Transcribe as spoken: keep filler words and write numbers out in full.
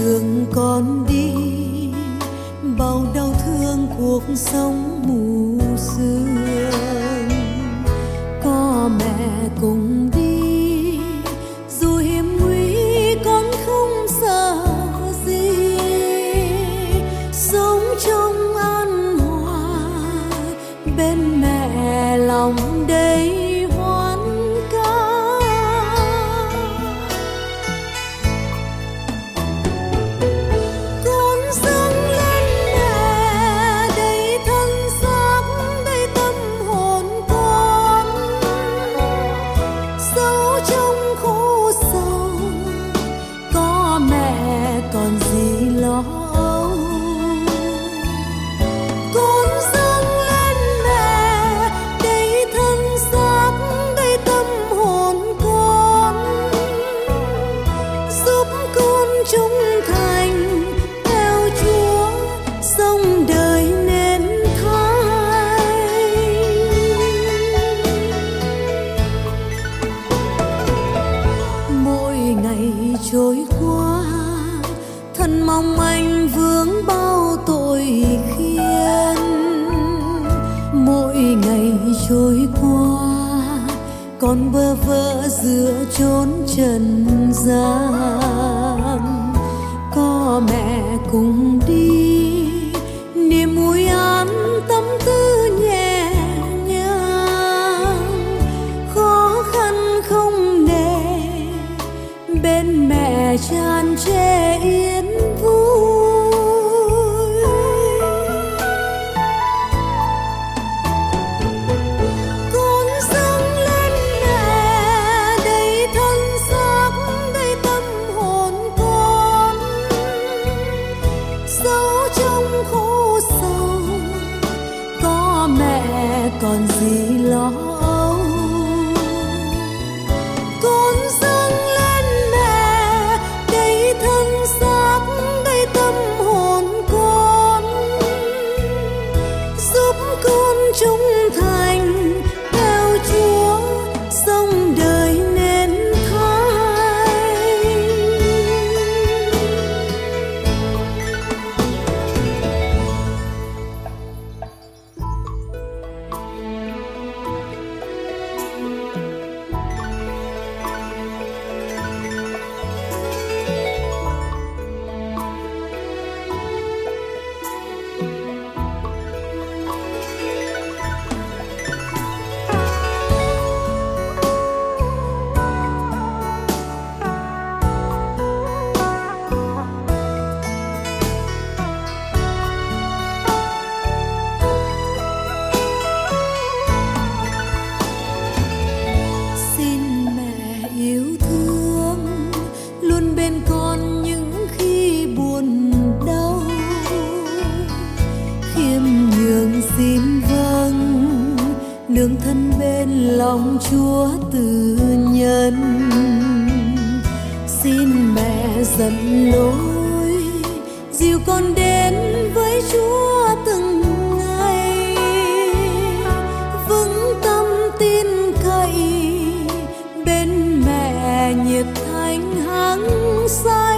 đường con đi, bao đau thương cuộc sống mù sương. Có mẹ cùng đi, dù hiểm nguy con không sợ gì. Sống trong an hòa bên mẹ, lòng đầy hoan ca. Con dâng lên mẹ đầy thân xác, đầy tâm hồn con. Dẫu trong khổ sầu có mẹ còn gì lo âu. Con dâng lên mẹ đầy thân xác, đầy tâm hồn con. Giúp con trung thành theo Chúa, sống đời nên thay. Mỗi ngày trôi qua, thân mong manh vướng bao tội khiên. Mỗi ngày trôi qua, con bơ vơ giữa chốn trần gian. Có mẹ cùng đi, niềm vui an tâm tư nhẹ nhàng. Khó khăn không nề, bên mẹ tràn trề yên vui. Con dâng lên mẹ đầy thân xác, đầy tâm hồn con. Dẫu trong khổ sầu có mẹ còn gì lo âu. Con dâng lên mẹ đầy thân xác, đầy tâm hồn con. Giúp con trung thành theo Chúa, sống đời nên thay. Xin mẹ yêu thương, luôn bên con những khi buồn đau. Khiêm nhường xin vâng, nương thân bên lòng Chúa từ nhân. Xin mẹ dẫn lối, dìu con đến với Chúa từng ngày. Vững tâm tin cậy, bên mẹ nhiệt thành hăng say.